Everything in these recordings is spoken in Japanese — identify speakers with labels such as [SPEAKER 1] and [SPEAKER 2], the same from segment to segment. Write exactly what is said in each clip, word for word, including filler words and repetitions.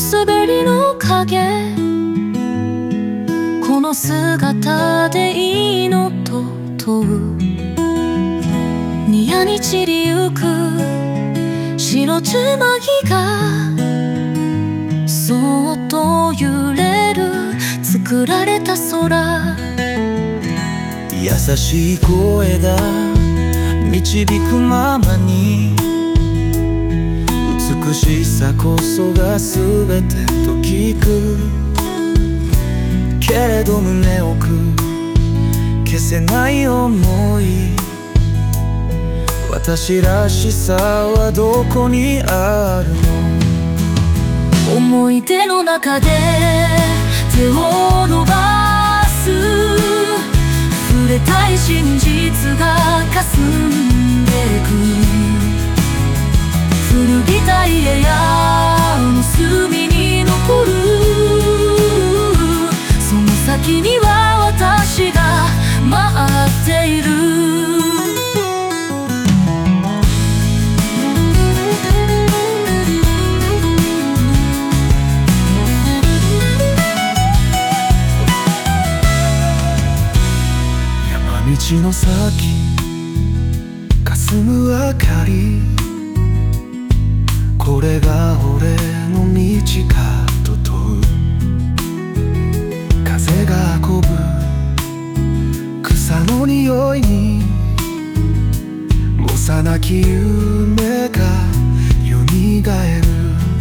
[SPEAKER 1] 滑りの影、この姿でいいのと問う。ニヤに散りゆく白つまぎがそっと揺れる作られた空。
[SPEAKER 2] 優しい声だ導くままに、美しさこそが全てと聞く。けれど胸奥消せない想い、私らしさはどこにあるの。
[SPEAKER 1] 思い出の中で手を伸ばす、触れたい真実が霞んでく。古びた家や隅に残る、その先には私が待っている。
[SPEAKER 2] 道の先霞む明かり、これが俺の道かと問う。風が運ぶ草の匂いに幼き夢がよみがえる。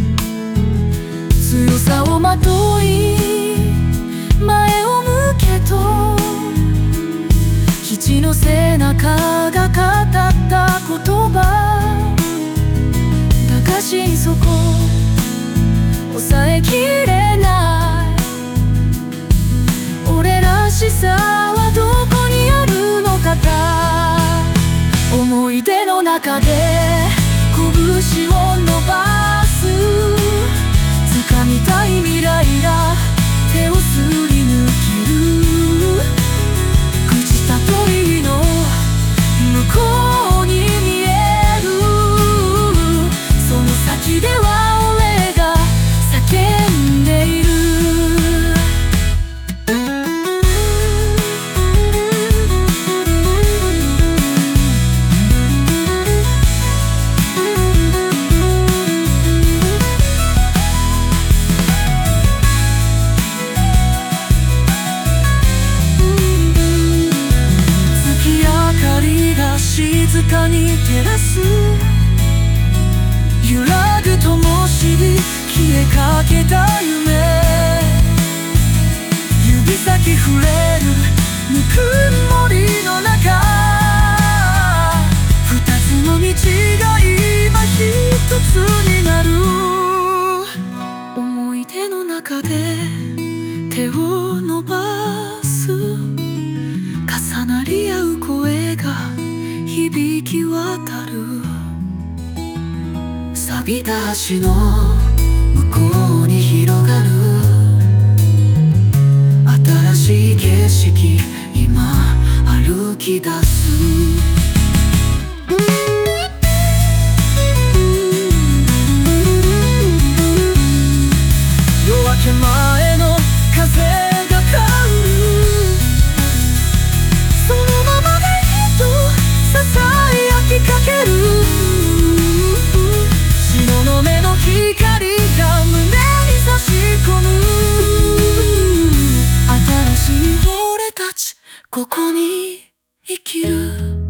[SPEAKER 1] 強さをまとい前を向けと、基地の背中が語った言葉だが心底抑えきれない。俺らしさはどこにあるのかだ。思い出の中で拳を伸ばす、掴みたい未来が手をすり抜ける。鳥の向こうに見える、その先では俺が叫んでいる。静かに照らす揺らぐ灯火、消えかけた夢、指先触れるぬくもりの中、二つの道が今一つになる。思い出の中で手を伸ばす、重なり合う声が響き渡る。錆びた橋の向こうに広がる新しい景色、今歩き出す。夜明け前の風が香る、そのままでいいとささやきかける。白の目の光が胸に差し込む。新しい俺たちここに生きる。